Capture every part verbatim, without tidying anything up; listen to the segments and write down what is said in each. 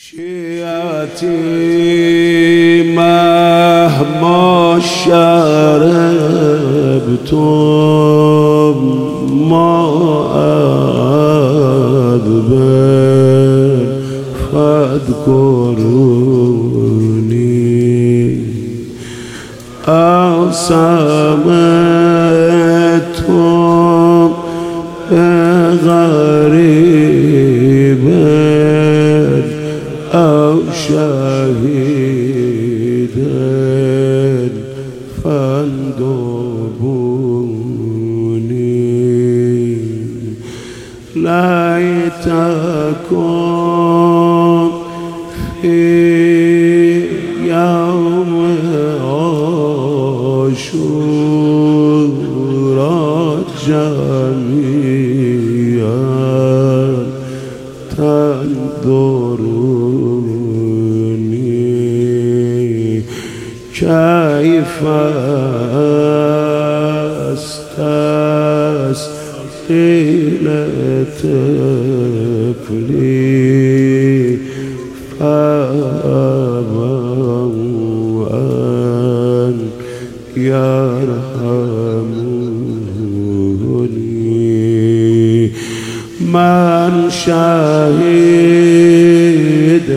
شيعتي مهما شربتم ما أذبل فاذكروني أو سمعتم غريبا أو شهيدا فاندبوني ليتكن في يوم عاشوراء جميعا تنظروني كيف استسقي لطفلي فأبوا أن يرحموني من شهد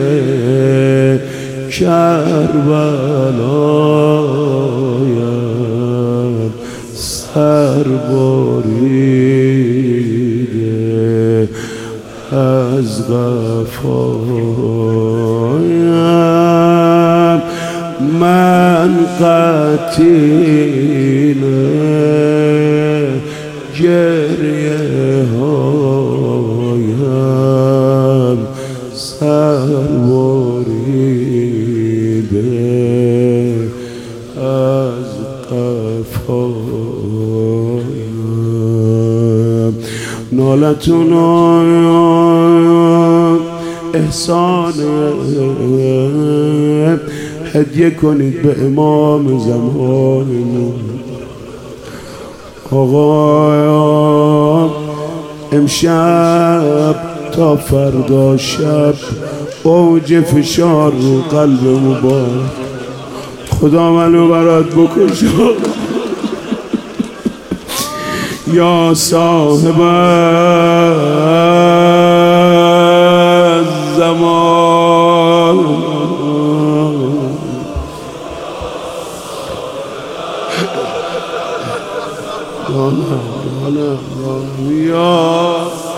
کربلایا سر بریده از غفایم من قتیل گریه هایم سر بریده از قفایم نالتون احسان هدیه کنید به امام زمانمون. آقا امشب تا فردا شب اوج فشار رو قلب مبارک خدا منو برات بکشه یا صاحب زمان یا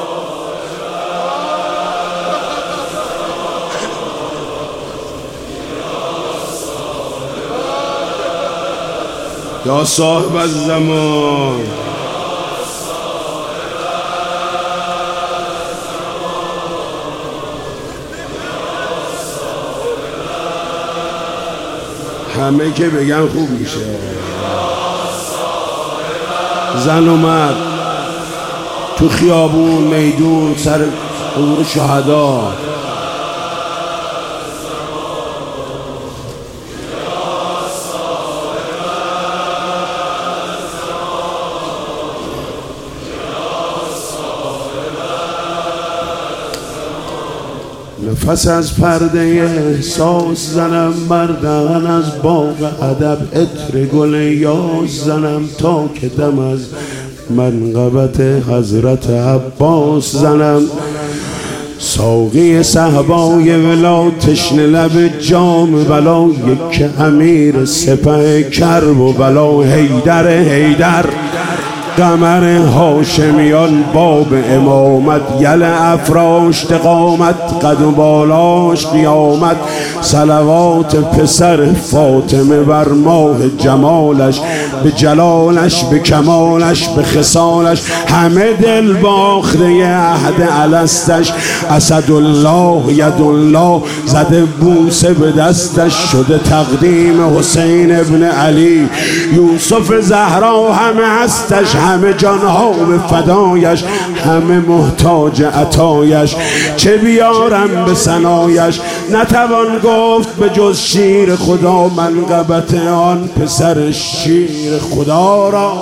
یا صاحب الزمان همه که بگن خوب میشه. زن و مرد تو خیابون میدون سر قبور شهدا نفس از پرده احساس زنم مردن از باغ ادب عطر گل یاس زنم تا که دم از منقبت حضرت عباس زنم ساقی صحبای ولا تشنه لب جام بلا یک امیر سپه کرب و بلا حیدر حیدر قمر هاشمیان باب امامت یل افراشت قامت قد و بالاش قیامت صلوات پسر فاطمه بر ماه جمالش به جلالش به کمالش به خصالش همه دل باخته عهد الستش اسدالله یدالله زده بوسه به دستش شده تقدیم حسین ابن علی یوسف زهرا همه هستش همه جانها به فدایش همه محتاج عطایش چه بیارم به ثنایش نتوان گفت به جز شیر خدا منقبت آن پسر شیر خدا را.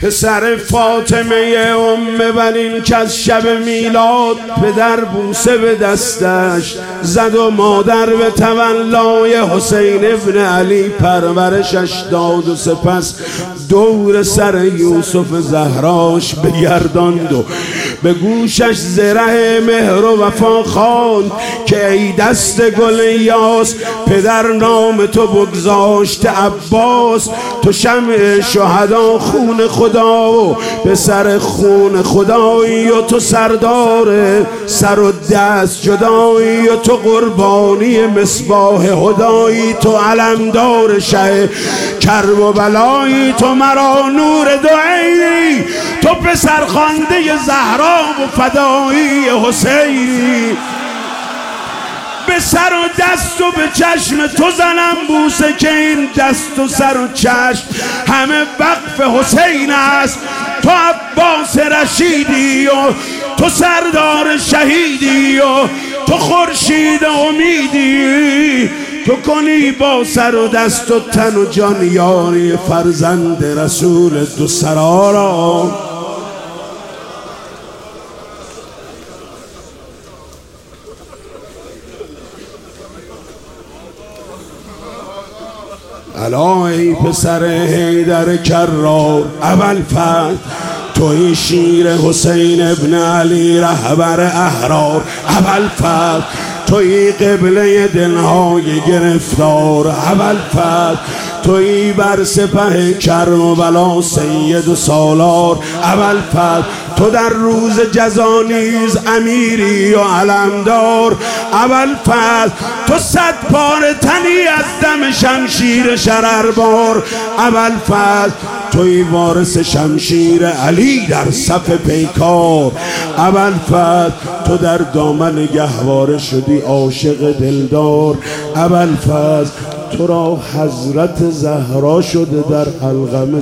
پسر فاطمه ام بنین که از شب میلاد پدر بوسه به دستش زد و مادر به تولای حسین ابن علی پرورشش داد و سپس دور سر یوسف زهراش بگرداند و به گوشش زره مهر و وفا خواند که ای دست گل یاس پدر نام تو بگذاشت عباس، تو شمع شهدا خون خدا و به سر خون خدایی و تو سردار سر و دست جدایی و تو قربانی مصباح هدایی، تو علمدار شه کرب و بلایی، تو مرا نور دعایی، تو پسر خوانده زهرا و فدایی حسینی. به سر و دست و به چشم تو زنم بوسه که این دست و سر و چشم همه وقف حسین است، تو عباس رشیدی و تو سردار شهیدی و تو خورشید امیدی، تو کنی با سر و دست و تن و جان یاری فرزند رسول دو سرارا. الا ای پسر حیدر کرار اول فتح، توی شیر حسین ابن علی رهبر احرار اول فتح، توی قبله دلهای گرفتار اول فتح، توی بر سپه کرم و بلا سید و سالار اول فتح، تو در روز جزا نیز امیری و علمدار اول فتح، تو صد پاره تنی از دم شمشیر شرربار اول فتح، توی وارث شمشیر علی در صف پیکار اول فتح، تو در دامن گهواره شدی عاشق دلدار اول فتح، تو را حضرت زهرا شده در القم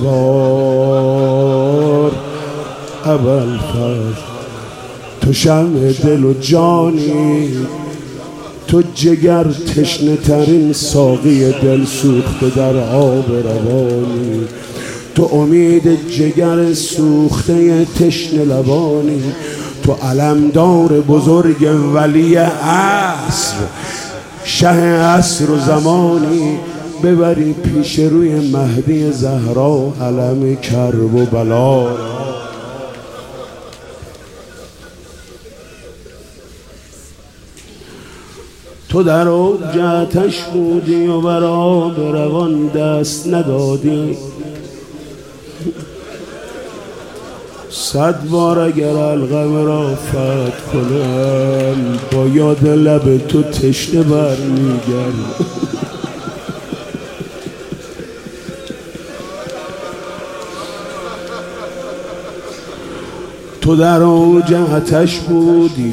زوار اول فتح، تو شمع دل و جانی، تو جگر تشنه ترین ساقی دل سوخته در آب روانی، تو امید جگر سوخته تشنه لبانی، تو علمدار بزرگ ولی عصر شه عصر و زمانی، ببری پیش روی مهدی زهرا علم کرب و بلا. تو در اوج آتش بودی و بر آب روان دست ندادی، صد بار اگر القم را فتح کنم با یاد لب تو تشنه برمیگردم. تو در اوج آتش بودی،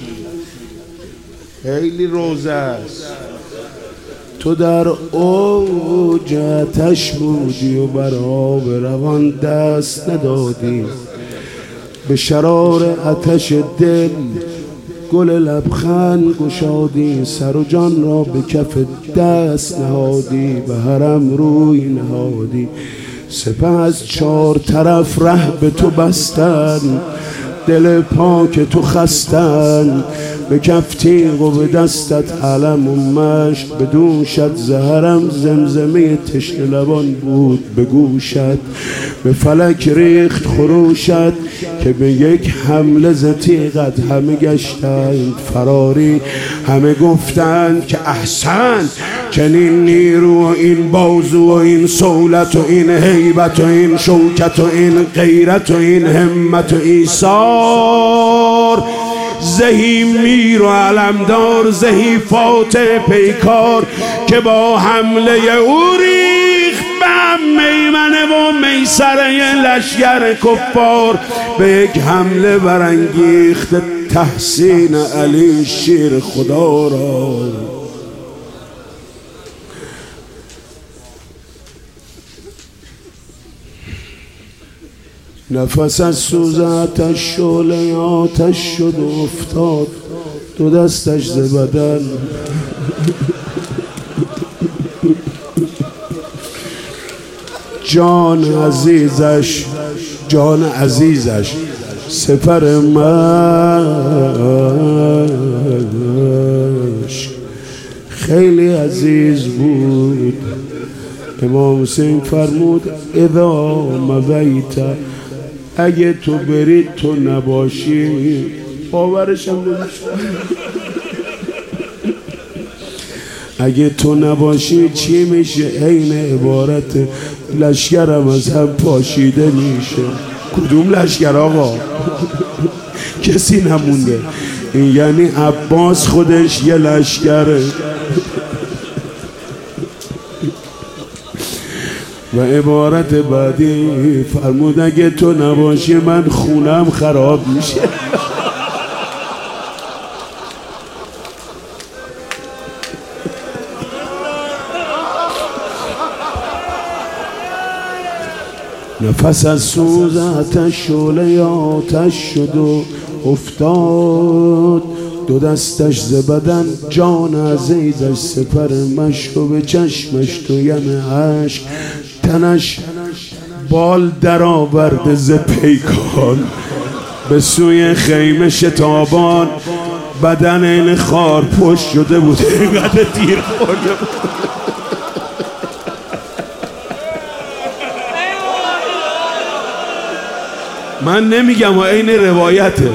خیلی روزه است، تو در اوج آتش بودی و بر آب روان دست ندادی، به شرار آتش دل گل لبخند گشادی، سر و جان را به کف دست نهادی، به حرم روی نهادی، سپه از چار طرف ره به تو بستن، دل پاک تو خستن، به کف تیغ و به دستت علم و مشت، به دوشت زهرم زمزمه تشنه لبان بود به گوشت، به فلک ریخت خروشت که به یک حمله ز تیغت همه گشتند فراری، همه گفتند که احسن چنین نیرو و این بازو و این صولت و این هیبت و این شوکت و این غیرت و این همت و ایثار، زهی میر و علمدار، زهی فاتح پیکار که با حمله او ریخت به هم میمنه و میسره لشگر کفار، به یک حمله برانگیخت تحسین علی شیر خدا را. نفس از سوز آتش شعله آتش شد و افتاد دو دستش ز بدن، جان عزیزش جان عزیزش سپر مشک خیلی عزیز بود. امام حسین فرمود اذا مویت، اگه تو بری تو نباشی. باورشم نمیشه. اگه تو نباشی چی میشه؟ عین عبارت لشکرم از هم پاشیده میشه. کدوم لشکر آقا؟ کسی نمونده. این یعنی عباس خودش یه لشکره. و عبارت بعدی فرمود اگه تو نباشی من خونم خراب میشه. نفس از سوز آتش شعله آتش شد و افتاد، دو دستش ز بدن جان عزیزش سپر مشک و به چشمش تویم عشق، تنش بال در آورده ز پیکان، به سوی خیمه شتابان بدن این خار پشت شده بود. اینقدر تیر خورده بود. من نمیگم و این روایته.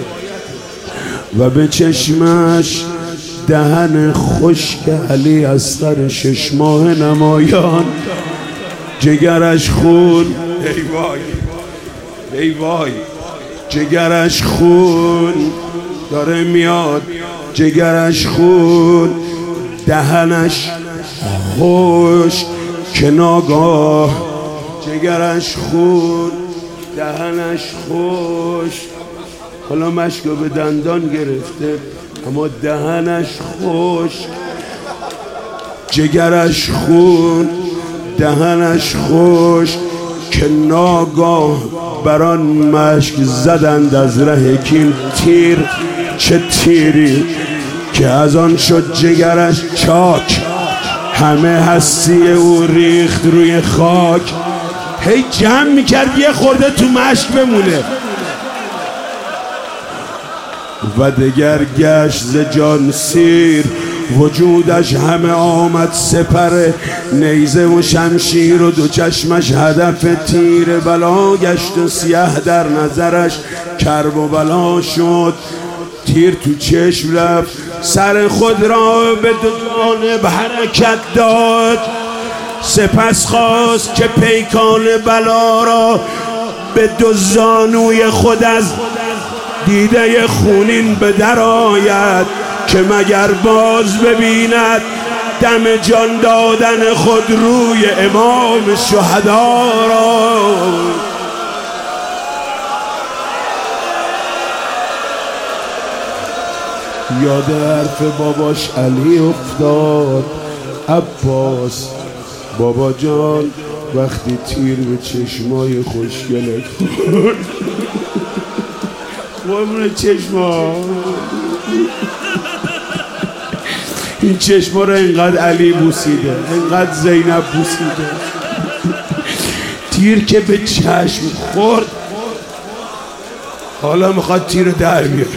و به چشمش دهن خشک علی اصغر شش ماه نمایان، جگرش خون ای وای ای وای جگرش خون داره میاد، جگرش خون دهنش خشک که ناگاه جگرش خون دهنش خشک. حالا مشکو به دندان گرفته اما دهنش خشک، جگرش خون دهنش خشک که ناگاه بران مشک زدند از ره کین تیر. چه تیری که از آن شد جگرش چاک، همه هستی او ریخت روی خاک. هی جمع میکرد یه خورده تو مشک بمونه و دگر گشت ز جان سیر، وجودش همه آمد سپر نیزه و شمشیر و دو چشمش هدف تیر. بلا گشت و سیه در نظرش کرب و بلا شد، تیر تو چشم رفت سر خود را به دو جانب حرکت داد. سپس خواست که پیکان بلا را به دو زانوی خود از دیده خونین به در آید، که مگر باز ببیند دم جان دادن خود روی امام شهدا را. یاد حرف باباش علی افتاد. عباس بابا جان وقتی تیر به چشمای خوشگلت خورد، قربون چشما، این چشما رو اینقدر علی بوسیده، اینقدر زینب بوسیده. تیر که به چشم خورد حالا میخواد تیر در بیاره.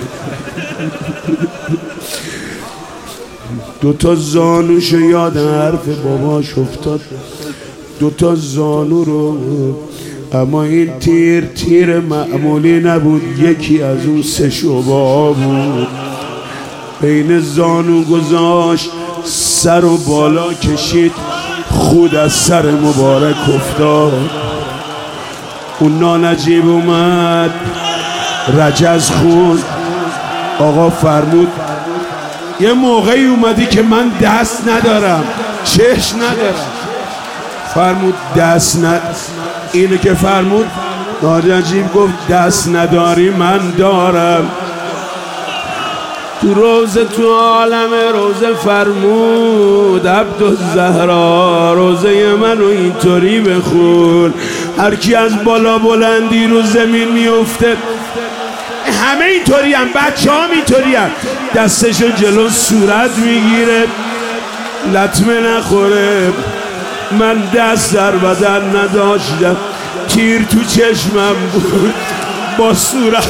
دوتا زانوشو یاد حرف باباش افتاد، دوتا زانو رو. اما این تیر تیر معمولی نبود، یکی از اون سه شعبه بود. بین زانو گذاشت، سر و بالا کشید، خود از سر مبارک افتاد. اون نانجیب اومد رجز خون. آقا فرمود یه موقعی اومدی که من دست ندارم، چشم ندارم. فرمود دست ند اینو که فرمود نانجیب گفت دست نداری من دارم. تو روزه تو عالم روزه فرمود عبدالزهرا روزه منو اینطوری بخون. هر کی از بالا بلندی رو زمین میفته، همه اینطوری هم، بچه هم اینطوری هم، دستشو جلو صورت میگیره لطمه نخوره. من دست در بدن نداشتم، تیر تو چشمم بود با صورت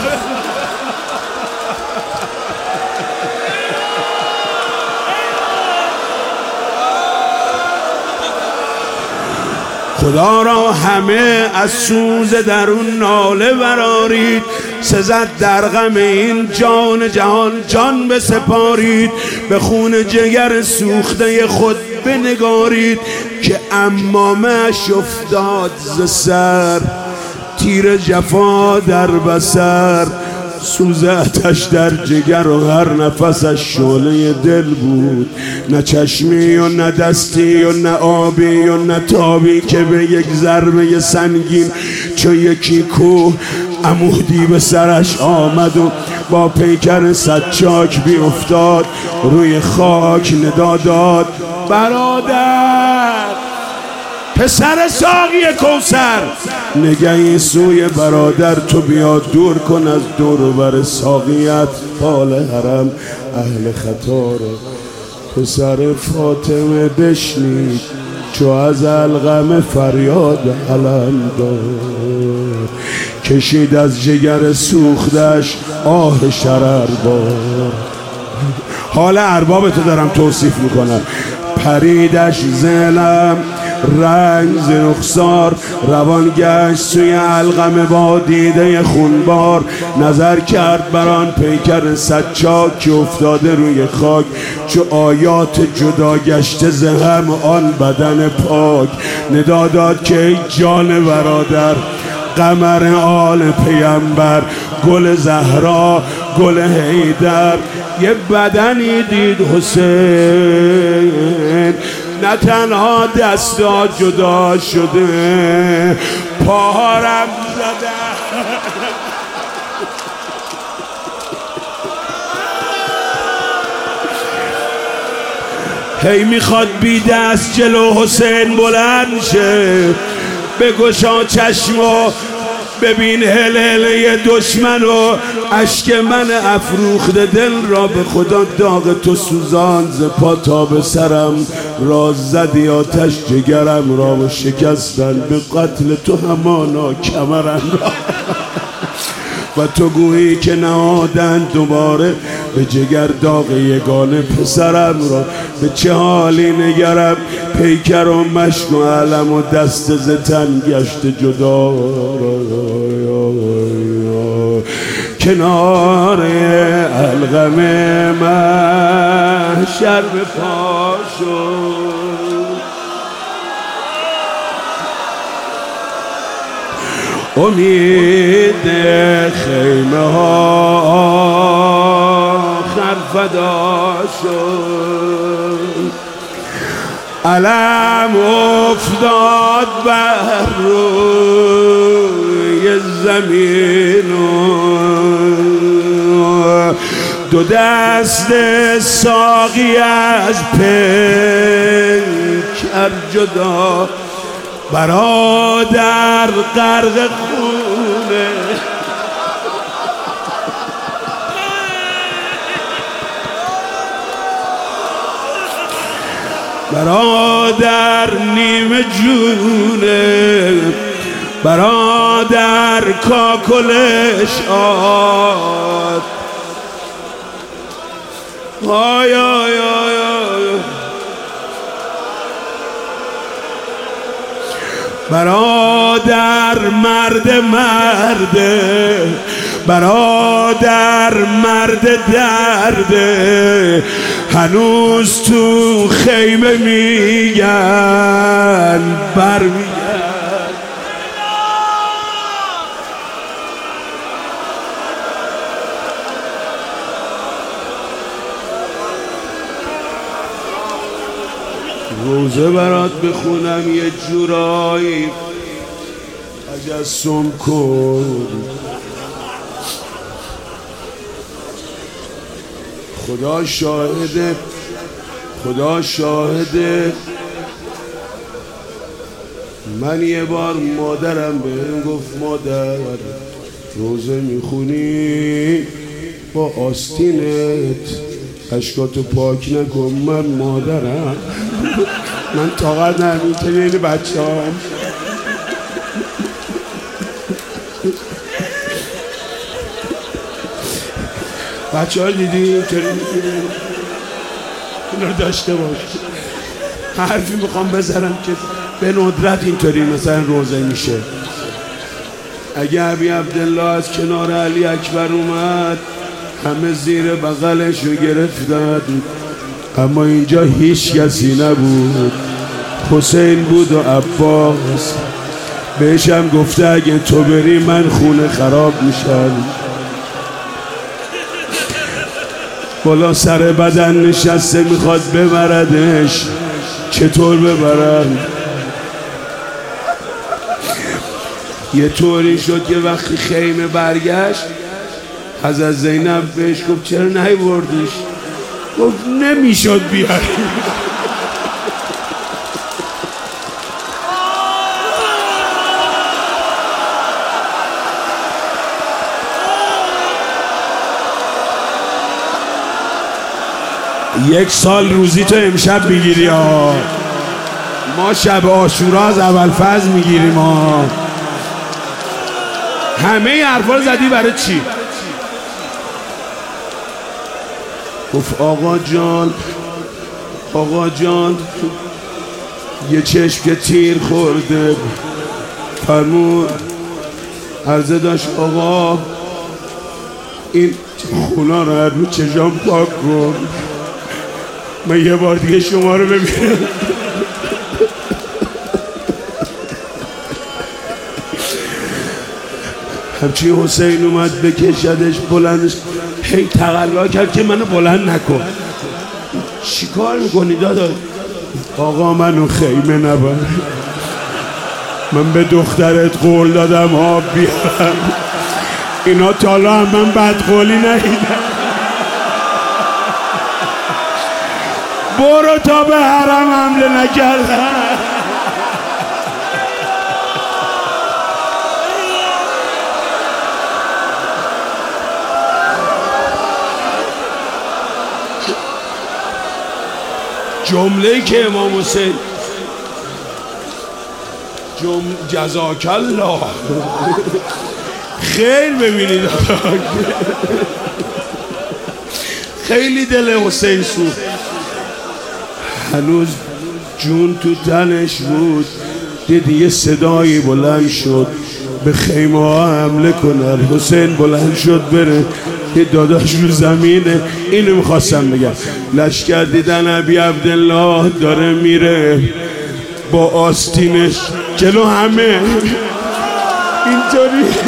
خدا را همه از سوز درون ناله برارید، سزد در غم این جان جهان جان بسپارید، به خون جگر سوخته خود بنگارید که امامش افتاد ز سر، تیر جفا در بسر، سوز آتش در جگر و هر نفسش شعله دل بود، نه چشمی و نه دستی و نه آبی و نه تابی که به یک ضربه سنگین چو یکی کوه عمودی به سرش آمد و با پیکر سچاک بی افتاد روی خاک ندا داد برادر پسر ساقی کوثر، نگهی سوی برادر تو بیا دور کن از دور و بر ساقیت پال حرم اهل خطا را. پسر فاطمه بشنید چو از الغم فریاد علم داد، کشید از جگر سوختش آه شرر بار. حال ارباب تو دارم توصیف میکنم. پریدش زلم رنگ ز رخسار، روان گشت سوی القمه با دیده خونبار، نظر کرد بران پیکر سچاک که افتاده روی خاک، چو آیات جدا گشته ز هم آن بدن پاک، ندا داد که ای جان برادر قمر آل پیمبر، گل زهرا گل حیدر، یه بدنی دید حسین، نه تنها دستا جدا شده پاهارم زده. هی میخواد بی دست جلو حسین بلند شه، بگشا چشم و ببین هلهله دشمن و اشک من افروخته دل را، به خدا داغ تو سوزان ز پا تا به سرم، راز زدی آتش جگرم را و شکستن به قتل تو همانا کمرم را، و تو گویی که نهادن دوباره به جگر داغ یگانه پسرم را. به چه حالی نگرم پیکر و مشک و علم و دست ز تن گشت جدا، کنار القم محشر به پا شد، امید خیمه ها آخر فدا شد، علم افتاد بر روی زمین و دو دست ساقی از پیکر جدا، برادر غرق خونه برادر نیمه جونه، برادر کاکلش آد، آی آی آی آی، برادر مرد مرده، برادر مرد درده، هنوز تو خیمه میگن برمیگن. روزه برات بخونم یه جورایی تجسم کن، خدا شاهده، خدا شاهده، من یه بار مادرم بهم گفت مادر روزه میخونی با آستینت اشکاتو پاک نکن، من مادرم من طاقت ندارم این بچه هم بچه ها دیدی اینطوری این رو داشته باش. حرفی میخوام بذارم که به ندرت اینطوری مثلا روزه میشه. اگه ابی عبدالله از کنار علی اکبر اومد همه زیر بغلش رو گرفتن، اما اینجا هیچ کسی نبود. حسین بود و عباس. بهشم گفته اگه تو بری من خونه خراب میشم. بالا سر بدن نشسته میخواد ببردش. چطور ببرن؟ یه طوری شد که وقتی خیمه برگشت حضرت زینب بهش گفت چرا نیوردیش؟ گفت نمیشد بیاری. یک سال روزی تو امشب میگیری ها. ما شب عاشورا از اول فضل میگیریم ها. همه ی حرفا رو زدی برای چی؟ گفت آقا جان آقا جان یه چشم که تیر خورده. فرمود عرضه داشت آقا این خونا رو هر رو چشام پاک کن. من یه بار دیگه شما رو ببینم. همچی حسین اومد بکشدش بلندش هی تقلا کرد که منو بلند نکن. چی کار میکنی داداش؟ آقا منو خیمه نبر. من به دخترت قول دادم آب بیارم. اینا تالا هم من بدقولی ندیدم. برو تا به حرم حمله نکردم. جمله‌ای که امام حسین جم... جزاک الله خیر ببینید خیلی دل حسین سوخت. هنوز جون تو تنش بود. دیدی یه صدایی بلند شد به خیمه ها حمله کنن. حسین بلند شد بره. یه داداش رو زمینه. اینو میخواستم بگم. لشکر دیدن ابی عبدالله داره میره با آستینش جلو همه اینطوری.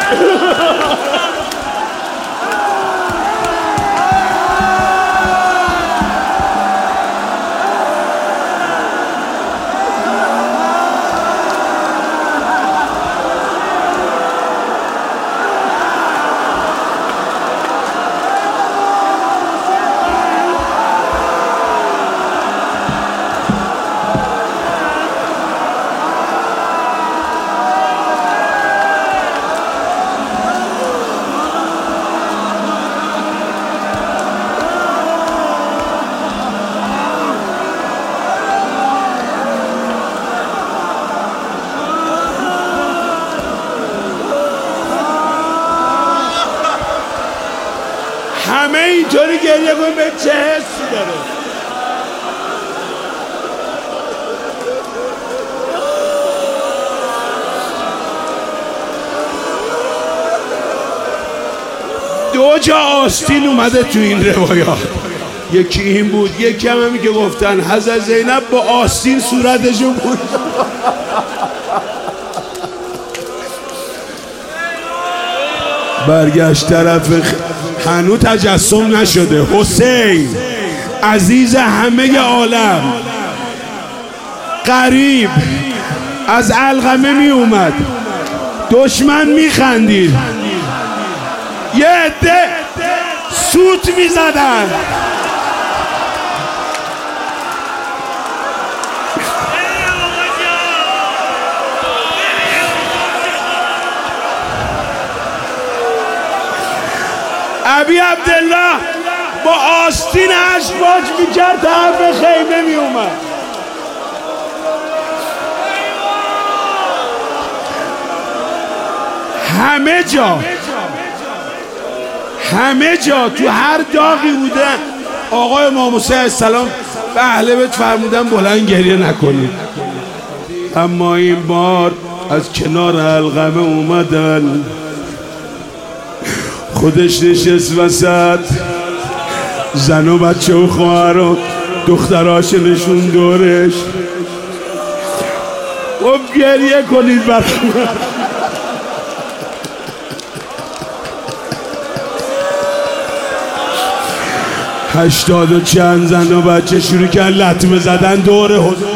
همه اینطوری گریه کنیم. به چه حسی داره؟ دو جا آستین اومده تو این روایات. یکی این بود، یکی هم همی که گفتن حضرت زینب با آستین صورتشون بود. برگشت طرف هنو تجسم نشده. حسین عزیز همه عالم قریب از علقمه می اومد. دشمن می خندید. یه عده سوت می زدن. ابی عبدالله با آستین اشواج میکرد طرف خیمه میومد. همه جا همه جا تو هر داغی بوده آقای امام حسین علیه السلام به اهل بیت فرمودن بلند گریه نکنید. اما این بار از کنار علقمه اومدن، خودش نشست وسط، زن و بچه و خواهر و دختراش نشون دورش. خب گریه کنید برای من. هشتاد و چند زن و بچه شروع کرد لطمه زدن دور حضور.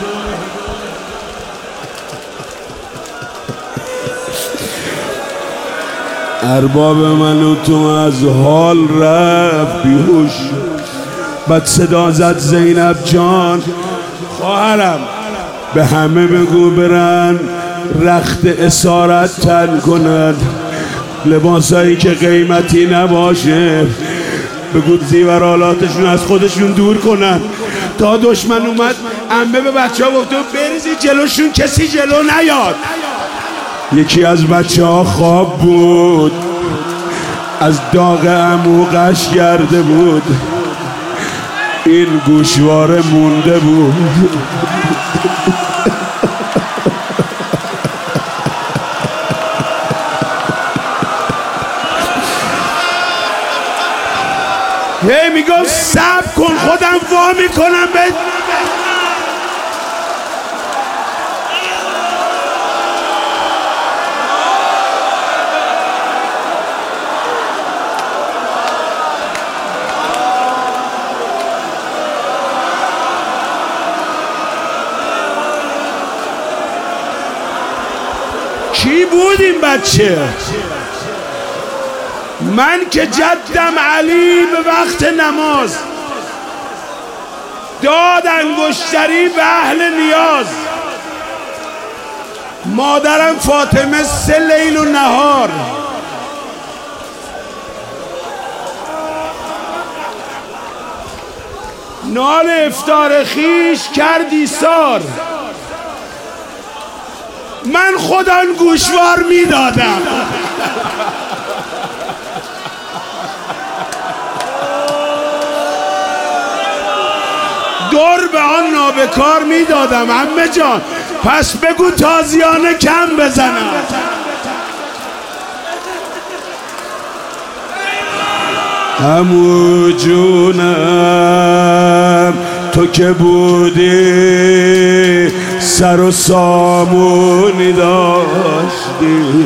ارباب من و تو از حال رفت بیهوش. بعد صدا زد زینب جان خواهرم به همه بگو برن رخت اسارت تن کنن، لباسایی که قیمتی نباشه بگو زیورالاتشون از خودشون دور کنن. تا دشمن اومد عمه به بچه ها گفته بریزید جلوشون کسی جلو نیاد. یکی از بچه ها خواب بود، از داغ عموقش گرده بود، این گوشواره مونده بود. هی میگم صبر کن خودم وا میکنم به کی بود این بچه؟ من که جدم علی به وقت نماز داد انگشتری به اهل نیاز، مادرم فاطمه سه لیل و نهار، نان افطار خیش کردی سار، من خودم گوشوار میدادم. دور به آن نابکار میدادم عمه جان، پس بگو تازیانه کم بزنم. عمو جونم تو که بودی سر و سامونی داشتی،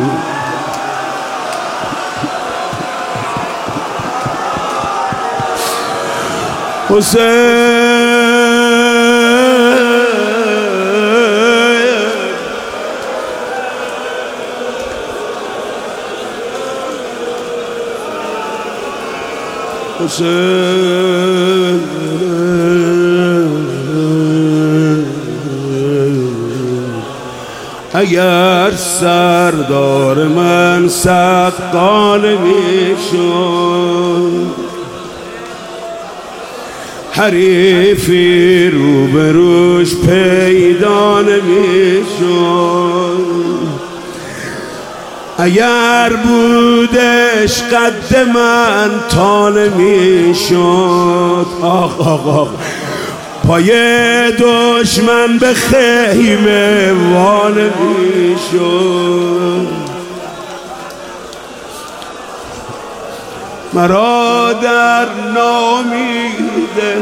حسین حسین اگر سردار من سقال میشد، حریفی روبروش پیدا نمیشد، اگر بودش قد من تا نمیشد، آخ آخ آخ پای دشمن به خیمه وا نمیشد، مرا در نامیده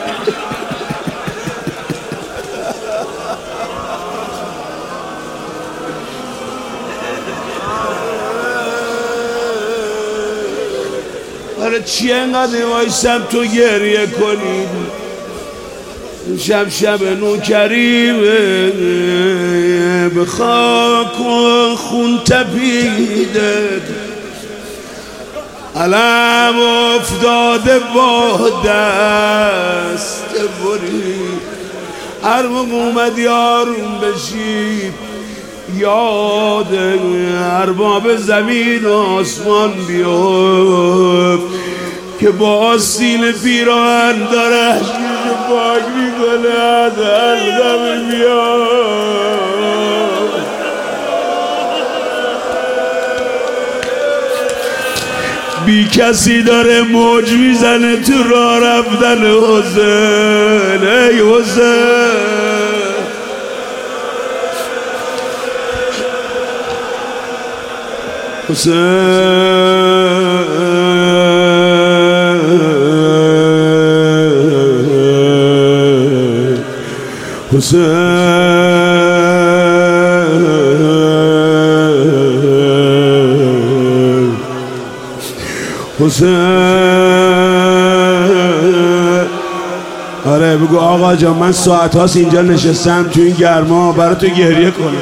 برای چی انقدر وایسم تو گریه کنی؟ شب شب نوکریمه به خاک و خون تپیده، علم افتاده با دست بری، هر موقع اومد یارون بشی یاد ارباب زمین و آسمان بیفت که با آستین پیراهن داره اشکش پاک میکنه از حلقم بیاد. بی کسی داره موج میزنه تو راه رفتن حسین. ای حسین حسین حسین حسین. آره بگو آقا جان من ساعت هاست اینجا نشستم تو این گرما برای تو گریه کنم.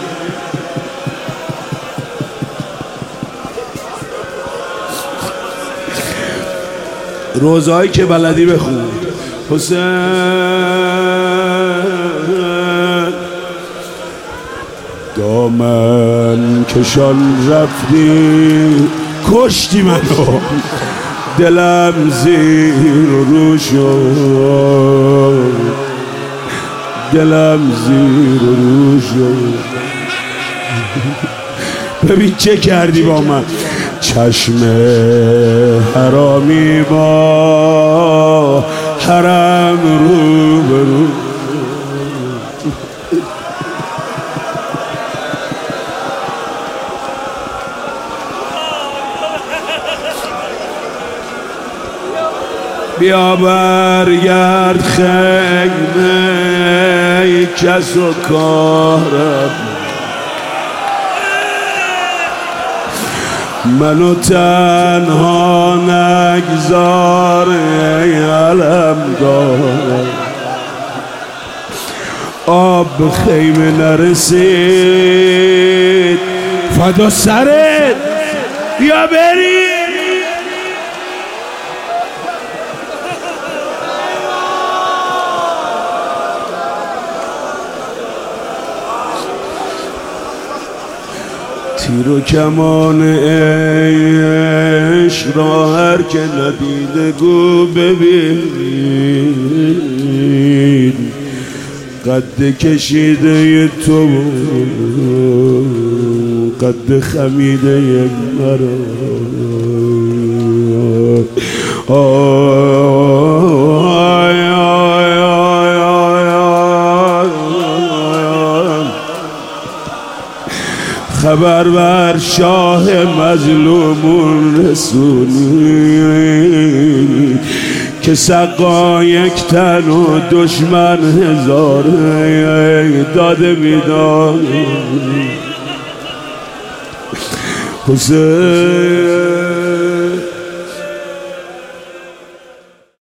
روزهایی که بلدی بخون. حسین دامن کشان رفتی کشتی منو، دلم زیر رو شد، دلم زیر رو شد. ببین چه کردی با من. چشم حرامی با حرم رو برو. بیا برگرد خیمه کس و کارم، منو تنها نگذار ای علم دار. آب به خیمه نرسید فدا سرت بیا بریم. تیر و کمان عشق را هر که ندیده گو ببین، قد کشیده تو قد خمیده یک مرا. خبر بر شاه مظلومون رسونی که سقا یک تن و دشمن هزار داده میدان. حسین